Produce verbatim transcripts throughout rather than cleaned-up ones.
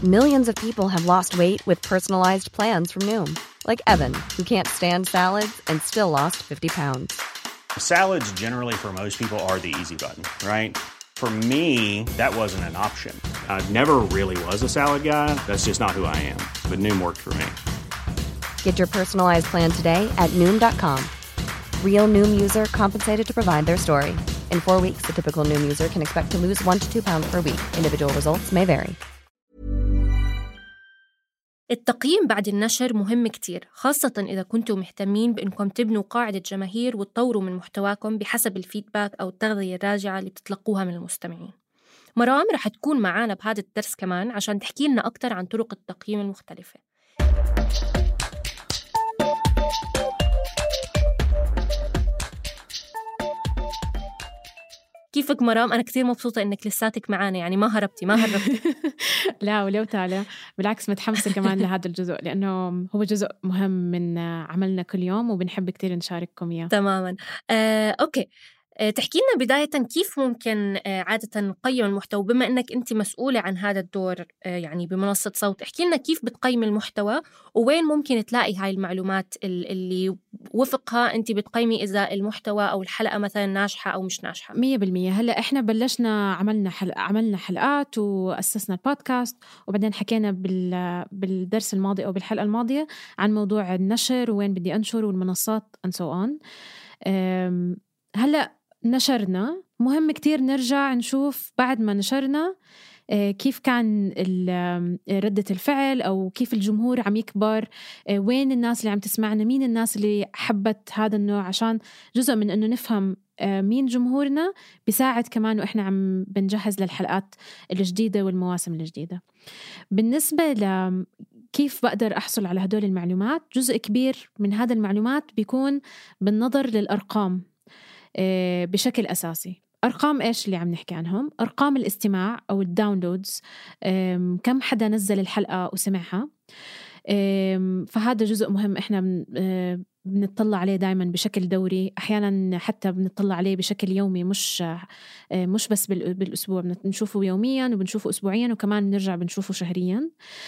Millions of people have lost weight with personalized plans from Noom. Like Evan, who can't stand salads and still lost fifty pounds. Salads generally for most people are the easy button, right? For me, that wasn't an option. I never really was a salad guy. That's just not who I am. But Noom worked for me. Get your personalized plan today at Noom dot com. Real Noom user compensated to provide their story. In four weeks, the typical Noom user can expect to lose one to two pounds per week. Individual results may vary. التقييم بعد النشر مهم كتير، خاصة إذا كنتم مهتمين بأنكم تبنوا قاعدة جماهير وتطوروا من محتواكم بحسب الفيدباك أو التغذية الراجعة اللي بتتلقوها من المستمعين. مرام رح تكون معانا بهذا الدرس كمان عشان تحكي لنا أكتر عن طرق التقييم المختلفة. كيفك مرام؟ أنا كتير مبسوطة إنك لساتك معانا، يعني ما هربتي ما هربتي. لا ولو تعالى، بالعكس متحمسة كمان لهذا الجزء لأنه هو جزء مهم من عملنا كل يوم وبنحب كتير نشارككم إياه. تماماً. آه، أوكي، آه، تحكي لنا بداية كيف ممكن آه، عادة نقيم المحتوى، بما أنك أنت مسؤولة عن هذا الدور آه، يعني بمنصة صوت. احكي لنا كيف بتقيم المحتوى ووين ممكن تلاقي هاي المعلومات اللي وفقها أنت بتقيمي إذا المحتوى أو الحلقة مثلا ناجحة أو مش ناجحة. مية بالمية. هلأ إحنا بلشنا عملنا حلقة عملنا حلقات وأسسنا البودكاست، وبعدين حكينا بال بالدرس الماضي أو بالحلقة الماضية عن موضوع النشر وين بدي أنشر والمنصات and so on. هلأ نشرنا، مهم كتير نرجع نشوف بعد ما نشرنا كيف كان ردة الفعل أو كيف الجمهور عم يكبر، وين الناس اللي عم تسمعنا، مين الناس اللي حبت هذا النوع، عشان جزء من أنه نفهم مين جمهورنا بيساعد كمان وإحنا عم بنجهز للحلقات الجديدة والمواسم الجديدة. بالنسبة ل كيف بقدر أحصل على هدول المعلومات، جزء كبير من هذا المعلومات بيكون بالنظر للأرقام بشكل أساسي. أرقام إيش اللي عم نحكي عنهم؟ أرقام الاستماع أو الداونلودز، كم حدا نزل الحلقة وسمعها. فهذا جزء مهم إحنا بنطلع عليه دايما بشكل دوري، أحيانا حتى بنطلع عليه بشكل يومي، مش مش بس بالأسبوع، بنشوفه يوميا وبنشوفه أسبوعيا وكمان نرجع بنشوفه شهريا.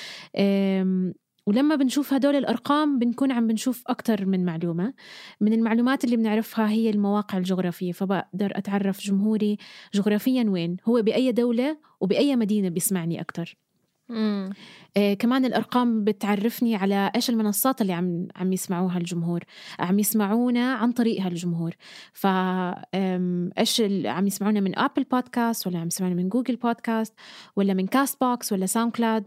ولما بنشوف هدول الأرقام بنكون عم بنشوف أكتر من معلومة. من المعلومات اللي بنعرفها هي المواقع الجغرافية، فبقدر أتعرف جمهوري جغرافيا وين هو، بأي دولة وبأي مدينة بيسمعني أكتر. مم. آه كمان الأرقام بتعرفني على إيش المنصات اللي عم عم يسمعوها الجمهور، عم يسمعونا عن طريقها الجمهور. فإيش عم يسمعونا من أبل بودكاست، ولا عم يسمعونا من جوجل بودكاست، ولا من كاست بوكس، ولا ساوند كلاود،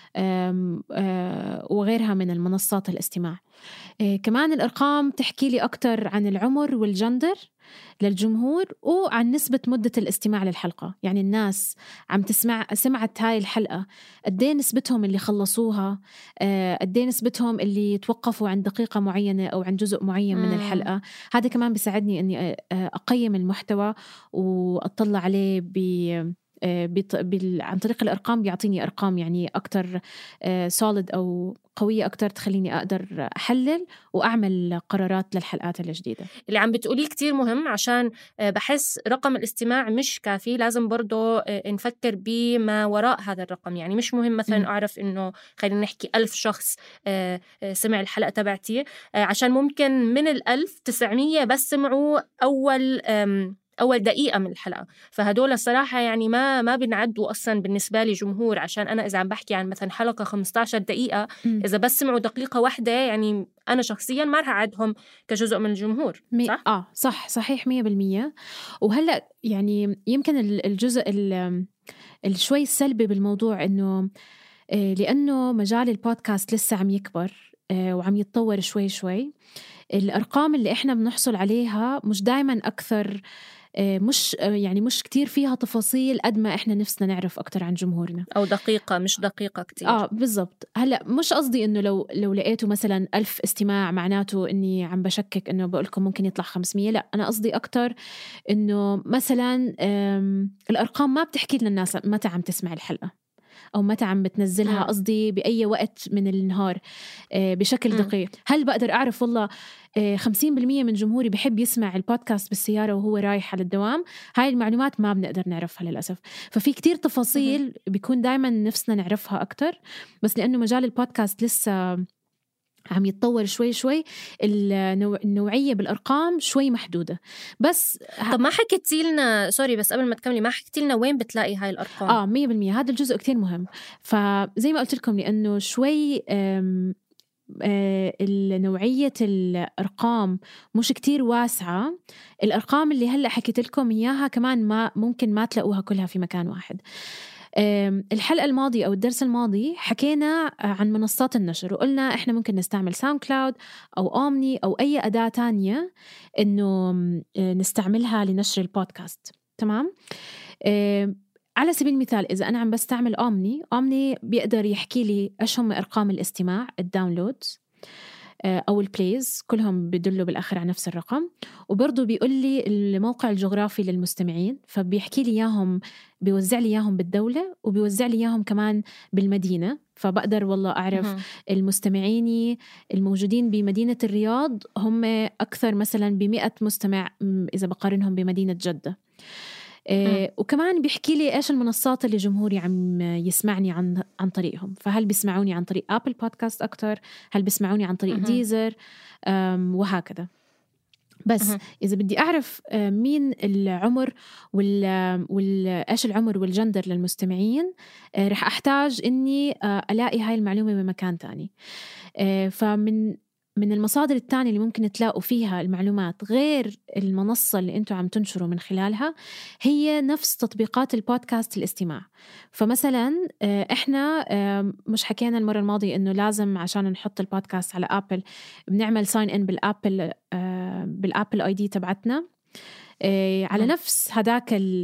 وغيرها من المنصات الاستماع. كمان الأرقام تحكي لي أكتر عن العمر والجندر للجمهور وعن نسبة مدة الاستماع للحلقة. يعني الناس عم تسمع سمعت هاي الحلقة قديه نسبتهم اللي خلصوها، قديه نسبتهم اللي توقفوا عند دقيقة معينة أو عن جزء معين من الحلقة. هذا كمان بيساعدني أني أقيم المحتوى وأطلع عليه ب بال... عن طريق الأرقام. بيعطيني أرقام يعني أكتر solid أو قوية أكتر، تخليني أقدر أحلل وأعمل قرارات للحلقات الجديدة. اللي عم بتقوليه كتير مهم، عشان بحس رقم الاستماع مش كافي، لازم برضو نفكر بما وراء هذا الرقم. يعني مش مهم مثلا م. أعرف إنه خلينا نحكي ألف شخص سمع الحلقة تبعتي، عشان ممكن من الألف تسعمية بس سمعوا أول أول دقيقة من الحلقة. فهدول الصراحة يعني ما ما بنعدوا أصلاً بالنسبة لي جمهور، عشان أنا إذا عم بحكي عن مثلاً حلقة خمسة عشر دقيقة م. إذا بس سمعوا دقيقة واحدة، يعني أنا شخصياً ما رح أعدهم كجزء من الجمهور. صح؟ آه صح صحيح مية بالمية. وهلأ يعني يمكن الجزء الشوي السلبي بالموضوع إنه لأنه مجال البودكاست لسه عم يكبر وعم يتطور شوي شوي، الأرقام اللي إحنا بنحصل عليها مش دايماً أكثر، مش يعني مش كتير فيها تفاصيل قد ما إحنا نفسنا نعرف أكتر عن جمهورنا، أو دقيقة مش دقيقة كتير. آه بالضبط. هلأ مش قصدي إنه لو لو لقيتوا مثلا ألف استماع معناته إني عم بشكك إنه بقولكم ممكن يطلع خمسمية. لا، أنا قصدي أكتر إنه مثلا الأرقام ما بتحكي لنا الناس متى عم تسمع الحلقة. أو متى عم بتنزلها، مم. قصدي بأي وقت من النهار آه، بشكل مم. دقيق. هل بقدر أعرف والله آه، خمسين بالمية من جمهوري بحب يسمع البودكاست بالسيارة وهو رايح على الدوام؟ هاي المعلومات ما بنقدر نعرفها للأسف. ففي كتير تفاصيل بيكون دايما نفسنا نعرفها أكتر، بس لأنه مجال البودكاست لسه عم يتطور شوي شوي، النوع... النوعية بالأرقام شوي محدودة. بس طب ما حكيتي لنا، سوري بس قبل ما تكملي، ما حكيتي لنا وين بتلاقي هاي الأرقام؟ آه مية بالمية هذا الجزء كتير مهم. فزي ما قلت لكم، لأنه شوي أم... آه النوعية الأرقام مش كتير واسعة. الأرقام اللي هلأ حكيت لكم إياها كمان ما ممكن ما تلاقوها كلها في مكان واحد. الحلقة الماضية أو الدرس الماضي حكينا عن منصات النشر، وقلنا إحنا ممكن نستعمل ساوند كلاود أو أومني أو أي أداة تانية إنه نستعملها لنشر البودكاست. تمام؟ على سبيل المثال إذا أنا عم بستعمل أومني، أومني بيقدر يحكي لي إيش هم أرقام الاستماع، الداونلودز أو البلايز، كلهم بيدلوا بالآخر على نفس الرقم. وبرضو بيقول لي الموقع الجغرافي للمستمعين، فبيحكي لي إياهم، بيوزع لي إياهم بالدولة وبيوزع لي إياهم كمان بالمدينة. فبقدر والله أعرف المستمعيني الموجودين بمدينة الرياض هم أكثر مثلا بمئة مستمع إذا بقارنهم بمدينة جدة. إيه وكمان بيحكي لي إيش المنصات اللي جمهوري عم يسمعني عن عن طريقهم. فهل بيسمعوني عن طريق أبل بودكاست أكتر، هل بيسمعوني عن طريق ديزر، وهكذا. بس إذا بدي أعرف مين العمر وال وال إيش العمر والجندر للمستمعين، رح أحتاج إني ألاقي هاي المعلومة بمكان تاني. فمن من المصادر الثانية اللي ممكن تلاقوا فيها المعلومات غير المنصة اللي أنتوا عم تنشروا من خلالها، هي نفس تطبيقات البودكاست الاستماع. فمثلا إحنا مش حكينا المرة الماضية إنه لازم عشان نحط البودكاست على أبل بنعمل ساين إن بالأبل بالأبل آي دي تبعتنا. على نفس هداك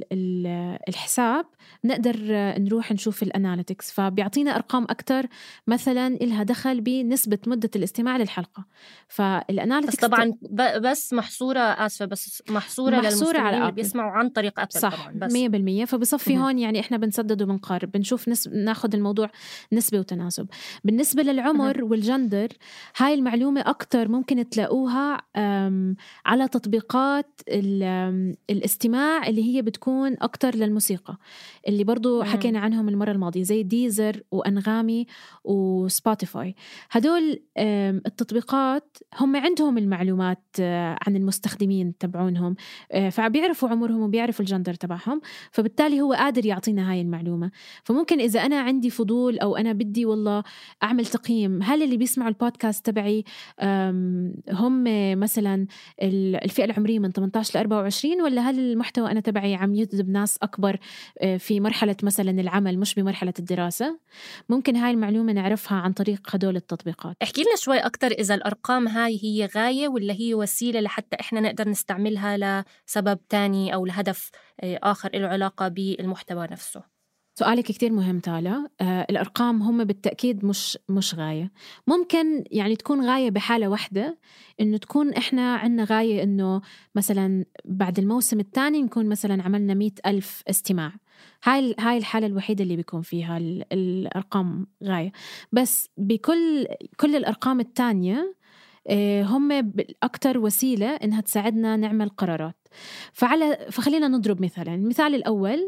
الحساب نقدر نروح نشوف الاناليتكس، فبيعطينا أرقام أكتر مثلا إلها دخل بنسبة مدة الاستماع للحلقة. فالاناليتكس بس طبعا بس محصورة آسفة بس محصورة, محصورة للمستمعين اللي بيسمعوا عن طريق أبل. صح طبعا بس مية بالمية. فبصفي هون يعني إحنا بنسدد وبنقارب، بنشوف نسب، ناخد الموضوع نسبة وتناسب. بالنسبة للعمر مه. والجندر، هاي المعلومة أكتر ممكن تلاقوها على تطبيقات الاستماع اللي هي بتكون أكتر للموسيقى، اللي برضو حكينا عنهم المرة الماضية، زي ديزر وأنغامي وسبوتيفاي. هدول التطبيقات هم عندهم المعلومات عن المستخدمين تبعونهم، فبيعرفوا عمرهم وبيعرفوا الجندر تبعهم، فبالتالي هو قادر يعطينا هاي المعلومة. فممكن إذا أنا عندي فضول أو أنا بدي والله أعمل تقييم، هل اللي بيسمعوا البودكاست تبعي هم مثلا الفئة العمرية من ثمانية عشر ل أربعة وعشرين، ولا هل المحتوى أنا تبعي عم يجذب ناس أكبر في مرحلة مثلا العمل مش بمرحلة الدراسة؟ ممكن هاي المعلومة نعرفها عن طريق هدول التطبيقات. احكي لنا شوي أكتر، إذا الأرقام هاي هي غاية ولا هي وسيلة لحتى إحنا نقدر نستعملها لسبب تاني أو لهدف آخر له علاقة بالمحتوى نفسه؟ سؤالك كتير مهم تالا. آه الأرقام هم بالتأكيد مش مش غاية. ممكن يعني تكون غاية بحالة واحدة، إنه تكون إحنا عنا غاية إنه مثلا بعد الموسم الثاني نكون مثلا عملنا مئة ألف استماع. هاي هاي الحالة الوحيدة اللي بيكون فيها الأرقام غاية. بس بكل كل الأرقام الثانية هم أكتر وسيلة إنها تساعدنا نعمل قرارات. فعلى فخلينا نضرب مثلا. المثال الأول،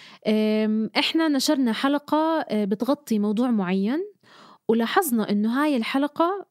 إحنا نشرنا حلقة بتغطي موضوع معين، ولاحظنا إنه هاي الحلقة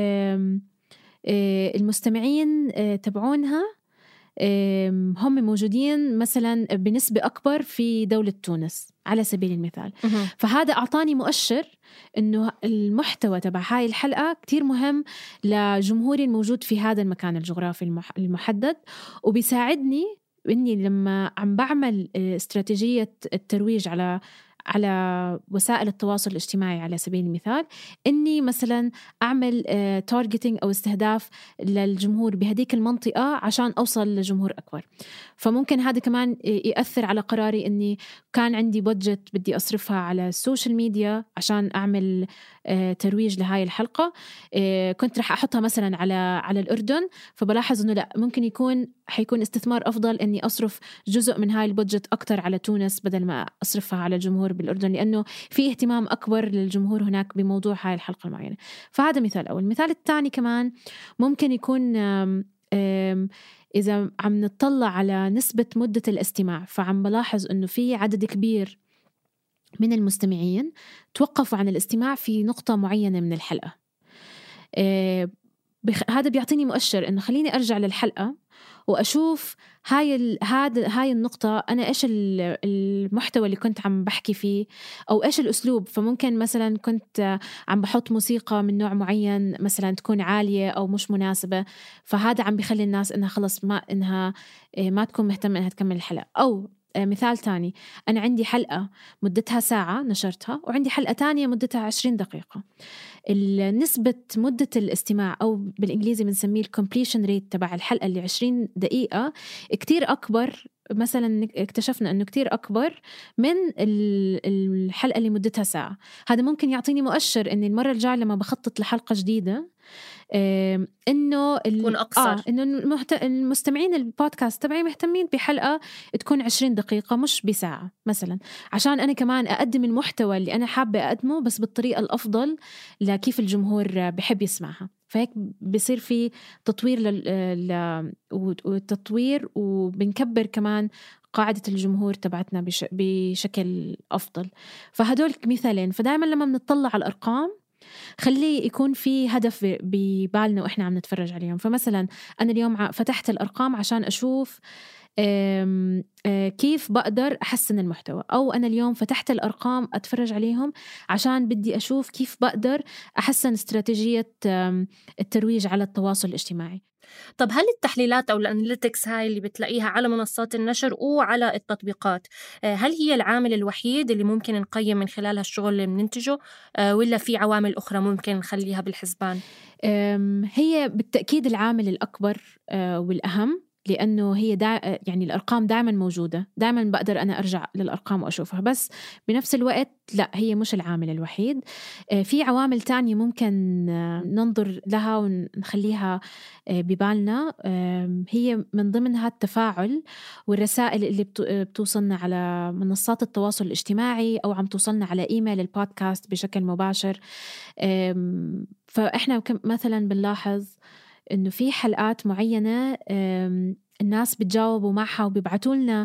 المستمعين تبعونها هم موجودين مثلا بنسبة أكبر في دولة تونس على سبيل المثال. فهذا أعطاني مؤشر إنه المحتوى تبع هاي الحلقة كتير مهم لجمهوري الموجود في هذا المكان الجغرافي المحدد، وبيساعدني إني لما عم بعمل استراتيجية الترويج على على وسائل التواصل الاجتماعي على سبيل المثال، إني مثلا أعمل تارجتينج أو استهداف للجمهور بهديك المنطقة عشان أوصل لجمهور أكبر. فممكن هذا كمان يأثر على قراري إني كان عندي بودجت بدي أصرفها على السوشيال ميديا عشان أعمل ترويج لهاي الحلقة، كنت رح أحطها مثلا على على الأردن، فبلاحظ إنه لا، ممكن يكون حيكون استثمار أفضل إني أصرف جزء من هاي البودجت أكتر على تونس بدل ما أصرفها على الجمهور بالأردن، لأنه في اهتمام أكبر للجمهور هناك بموضوع هاي الحلقة المعينة. فهذا مثال أول. المثال الثاني كمان ممكن يكون أم أم إذا عم نطلع على نسبة مدة الاستماع، فعم بلاحظ أنه في عدد كبير من المستمعين توقفوا عن الاستماع في نقطة معينة من الحلقة. أه بخ... هذا بيعطيني مؤشر إنه خليني أرجع للحلقة وأشوف هاي ال... هاد... هاي النقطة أنا إيش المحتوى اللي كنت عم بحكي فيه أو إيش الأسلوب. فممكن مثلا كنت عم بحط موسيقى من نوع معين مثلا تكون عالية أو مش مناسبة، فهذا عم بيخلي الناس إنها خلص ما إنها ما تكون مهتمة إنها تكمل الحلقة. أو مثال تاني، أنا عندي حلقة مدتها ساعة نشرتها وعندي حلقة تانية مدتها عشرين دقيقة. النسبة مدة الاستماع أو بالإنجليزي بنسميه الcompletion rate تبع الحلقة اللي عشرين دقيقة كتير أكبر. مثلا اكتشفنا أنه كتير أكبر من الحلقة اللي مدتها ساعة. هذا ممكن يعطيني مؤشر أن المرة الجاية لما بخطط لحلقة جديدة إيه إنه تكون أقصر. آه إنه المحت... المستمعين البودكاست تبعي مهتمين بحلقة تكون عشرين دقيقة مش بساعة مثلا، عشان أنا كمان أقدم المحتوى اللي أنا حابة أقدمه بس بالطريقة الأفضل لكيف الجمهور بحب يسمعها. فهيك بيصير في تطوير لل... وتطوير وبنكبر كمان قاعدة الجمهور تبعتنا بش... بشكل أفضل. فهدول مثالين. فدائما لما بنطلع على الأرقام خلي يكون في هدف ببالنا وإحنا عم نتفرج عليهم. فمثلا أنا اليوم فتحت الأرقام عشان أشوف كيف بقدر أحسن المحتوى، أو أنا اليوم فتحت الأرقام أتفرج عليهم عشان بدي أشوف كيف بقدر أحسن استراتيجية الترويج على التواصل الاجتماعي. طب هل التحليلات أو الأناليتكس هاي اللي بتلاقيها على منصات النشر وعلى التطبيقات هل هي العامل الوحيد اللي ممكن نقيم من خلالها الشغل اللي بننتجه، ولا في عوامل أخرى ممكن نخليها بالحسبان؟ هي بالتأكيد العامل الأكبر والأهم، لأنه هي دا يعني الأرقام دائما موجودة، دائما بقدر أنا أرجع للأرقام وأشوفها، بس بنفس الوقت لا هي مش العامل الوحيد. في عوامل تانية ممكن ننظر لها ونخليها ببالنا. هي من ضمنها التفاعل والرسائل اللي بتوصلنا على منصات التواصل الاجتماعي أو عم توصلنا على إيميل البودكاست بشكل مباشر. فإحنا مثلا بنلاحظ إنه في حلقات معينة الناس بتجاوبوا معها وبيبعتوا لنا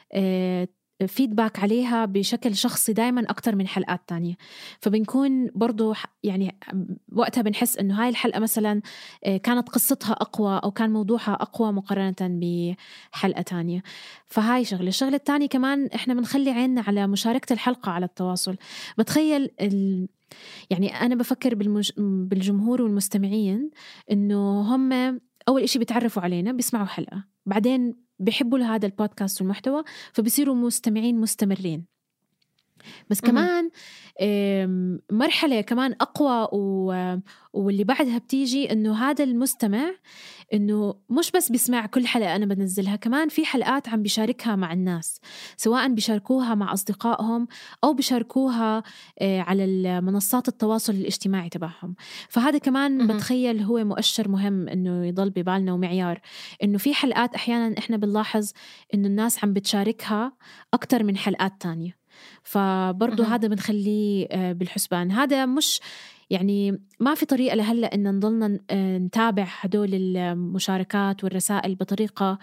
فيدباك عليها بشكل شخصي دايما أكتر من حلقات تانية. فبنكون برضو يعني وقتها بنحس إنه هاي الحلقة مثلا كانت قصتها أقوى أو كان موضوعها أقوى مقارنة بحلقة تانية. فهاي شغلة. الشغلة التانية كمان إحنا بنخلي عيننا على مشاركة الحلقة على التواصل. بتخيل ال يعني أنا بفكر بالمج... بالجمهور والمستمعين إنه هم أول إشي بيتعرفوا علينا بيسمعوا حلقة، بعدين بيحبوا لهذا البودكاست والمحتوى فبيصيروا مستمعين مستمرين. بس كمان مرحلة كمان أقوى واللي بعدها بتيجي إنه هذا المستمع إنه مش بس بيسمع كل حلقة أنا بنزلها، كمان في حلقات عم بيشاركها مع الناس، سواء بيشاركوها مع أصدقائهم أو بيشاركوها على المنصات التواصل الاجتماعي تبعهم. فهذا كمان بتخيل هو مؤشر مهم إنه يضل ببالنا ومعيار، إنه في حلقات أحيانا إحنا بنلاحظ إنه الناس عم بتشاركها أكتر من حلقات تانية. فبرضو أه. هذا بنخليه بالحسبان. هذا مش يعني ما في طريقة لهلأ إن نضلنا نتابع هدول المشاركات والرسائل بطريقة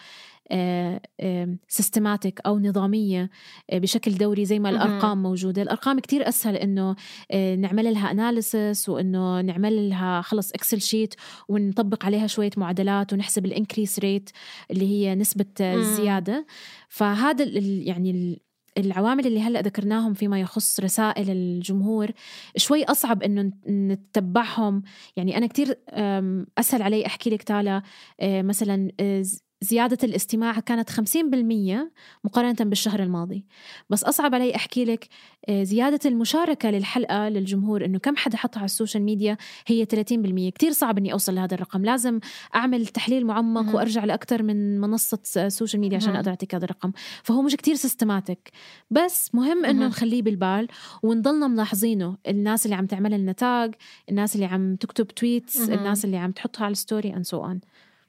سيستماتيك أو نظامية بشكل دوري زي ما الأرقام موجودة. الأرقام كتير أسهل إنه نعمل لها أناليسيس وإنه نعمل لها خلص إكسل شيت ونطبق عليها شوية معادلات ونحسب الانكريس ريت اللي هي نسبة الزيادة. فهذا يعني العوامل اللي هلأ ذكرناهم فيما يخص رسائل الجمهور شوي أصعب إنه نتبعهم. يعني أنا كتير أسهل علي أحكي لك تعالى مثلا زيادة الاستماع كانت خمسين بالمية مقارنة بالشهر الماضي، بس أصعب علي أحكي لك زيادة المشاركة للحلقة للجمهور إنه كم حدا حطها على السوشيال ميديا هي ثلاثين بالمية. كتير صعب إني أوصل لهذا الرقم، لازم أعمل تحليل معمق م- وأرجع لأكتر من منصة سوشيال ميديا عشان م- أقدر أعطيك هذا الرقم. فهو مش كتير سيستماتيك، بس مهم إنه نخليه بالبال ونضلنا ملاحظينه. الناس اللي عم تعمل النتاج، الناس اللي عم تكتب تويتس، الناس اللي عم تحطها على الستوري and so on.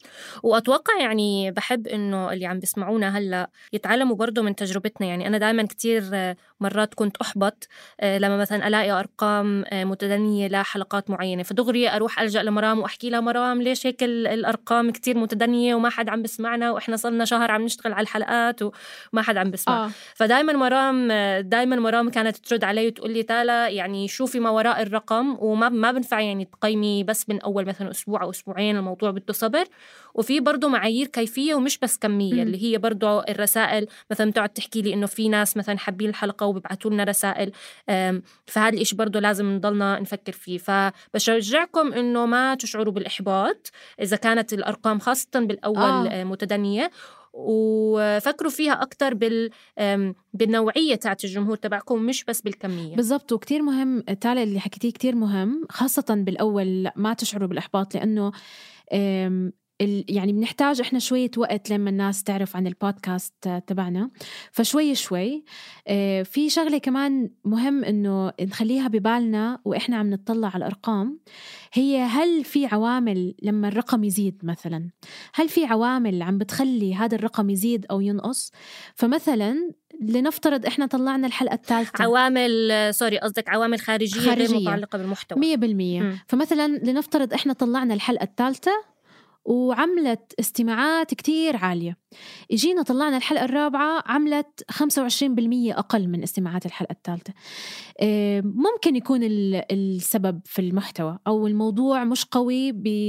وأتوقع يعني بحب إنه اللي عم بيسمعونا هلأ يتعلموا برضو من تجربتنا. يعني أنا دايما كتير مرات كنت أحبط لما مثلا ألاقي أرقام متدنية لحلقات معينة، فدغري أروح ألجأ لمرام وأحكي لها مرام ليش هيك الأرقام كتير متدنية وما حد عم بسمعنا، وإحنا صلنا شهر عم نشتغل على الحلقات وما حد عم بسمع. آه. فدايما مرام دايما مرام كانت ترد علي وتقول لي تالا يعني شوفي ما وراء الرقم، وما ما بنفع يعني تقيمي بس من أول مثلا أسبوع أو أسبوعين، الموضوع بده صبر، وفي برضو معايير كيفية ومش بس كمية. م. اللي هي برضو الرسائل مثلا بتقعد تحكي لي إنه في ناس مثلا حابين الحلقة وبيبعتوا لنا رسائل، فهذا الإشي برضو لازم نضلنا نفكر فيه. فبشجعكم إنه ما تشعروا بالإحباط إذا كانت الأرقام خاصة بالأول آه. متدنية، وفكروا فيها أكتر بال بالنوعية تاعت الجمهور تبعكم مش بس بالكمية. بالضبط. وكتير مهم تالي اللي حكيتيه كتير مهم، خاصة بالأول ما تشعروا بالإحباط، لأنه يعني بنحتاج إحنا شوية وقت لما الناس تعرف عن البودكاست تبعنا، فشوي شوي. في شغلة كمان مهم إنه نخليها ببالنا وإحنا عم نطلع على الأرقام، هي هل في عوامل لما الرقم يزيد مثلا، هل في عوامل عم بتخلي هذا الرقم يزيد أو ينقص؟ فمثلا لنفترض إحنا طلعنا الحلقة الثالثة، عوامل سوري قصدك عوامل خارجية, خارجية غير متعلقة بالمحتوى مية بالمية. م. فمثلا لنفترض إحنا طلعنا الحلقة الثالثة وعملت استماعات كتير عالية، إجينا طلعنا الحلقة الرابعة عملت خمسة وعشرين بالمية أقل من استماعات الحلقة الثالثة. ممكن يكون السبب في المحتوى، أو الموضوع مش قوي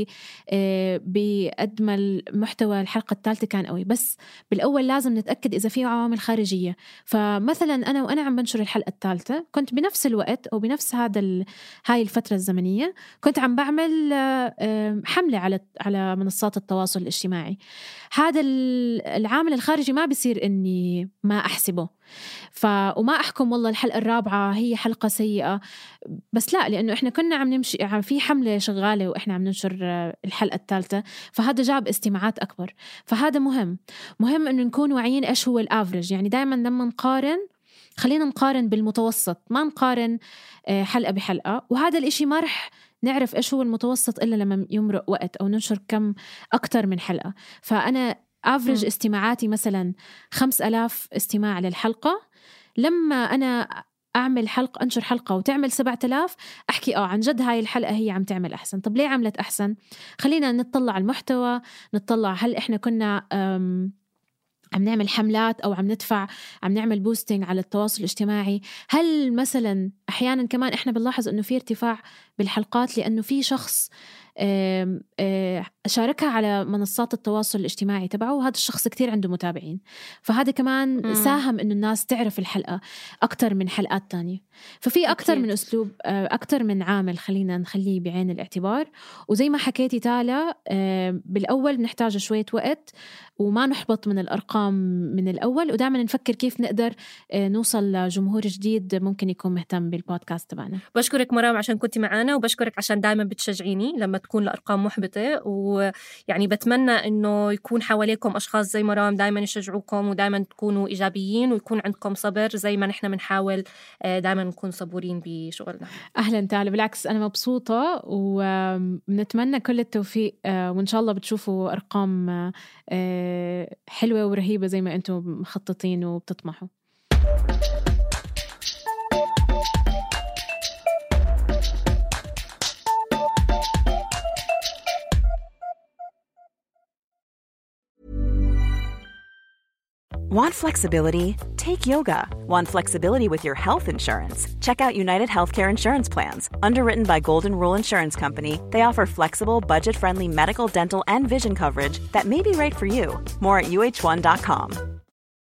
بقد ما المحتوى الحلقة الثالثة كان قوي، بس بالأول لازم نتأكد إذا في عوامل خارجية. فمثلا أنا وأنا عم بنشر الحلقة الثالثة كنت بنفس الوقت أو بنفس هذا هاي الفترة الزمنية كنت عم بعمل حملة على على منصات التواصل الاجتماعي. هذا العامل الخارجي ما بيصير إني ما أحسبه ف وما أحكم والله الحلقة الرابعة هي حلقة سيئة، بس لا، لأنه إحنا كنا عم نمشي عم في حملة شغالة وإحنا عم ننشر الحلقة الثالثة، فهذا جاب استماعات أكبر. فهذا مهم مهم إنه نكون واعيين إيش هو الأفريج. يعني دايما لما نقارن خلينا نقارن بالمتوسط، ما نقارن حلقة بحلقة، وهذا الإشي ما رح نعرف إيش هو المتوسط إلا لما يمرق وقت أو ننشر كم أكتر من حلقة. فأنا أفريج استماعاتي مثلا خمس ألاف استماع للحلقة، لما أنا أعمل حلقة أنشر حلقة وتعمل سبعة آلاف أحكي آه عن جد هاي الحلقة هي عم تعمل أحسن. طب ليه عملت أحسن؟ خلينا نطلع على المحتوى، نطلع هل إحنا كنا عم نعمل حملات أو عم ندفع عم نعمل بوستينج على التواصل الاجتماعي، هل مثلا أحيانا كمان إحنا بنلاحظ أنه في ارتفاع بالحلقات لأنه في شخص آم آم شاركها على منصات التواصل الاجتماعي تبعه، وهذا الشخص كتير عنده متابعين، فهذا كمان م. ساهم إنه الناس تعرف الحلقة أكتر من حلقات تانية. ففي أكتر أكيد. من أسلوب، أكتر من عامل خلينا نخليه بعين الاعتبار. وزي ما حكيتي تالا بالأول بنحتاج شوية وقت وما نحبط من الأرقام من الأول، ودائما نفكر كيف نقدر نوصل لجمهور جديد ممكن يكون مهتم بالبودكاست تبعنا. بشكرك مرام عشان كنتي معنا، وبشكرك عشان دائما بتشجعيني لما تكون الأرقام محبطة، ويعني بتمنى إنه يكون حواليكم أشخاص زي مرام دائما يشجعوكم ودائما تكونوا إيجابيين ويكون عندكم صبر زي ما نحن بنحاول دائما نكون صبورين بشغلنا. أهلا تعالى، بالعكس أنا مبسوطة ونتمنى كل التوفيق، وإن شاء الله بتشوفوا أرقام حلوة ورهيبة زي ما أنتم مخططين وبتطمحوا. Want flexibility? Take yoga. Want flexibility with your health insurance? Check out United Healthcare Insurance Plans. Underwritten by Golden Rule Insurance Company, they offer flexible, budget-friendly medical, dental, and vision coverage that may be right for you. More at U H one dot com.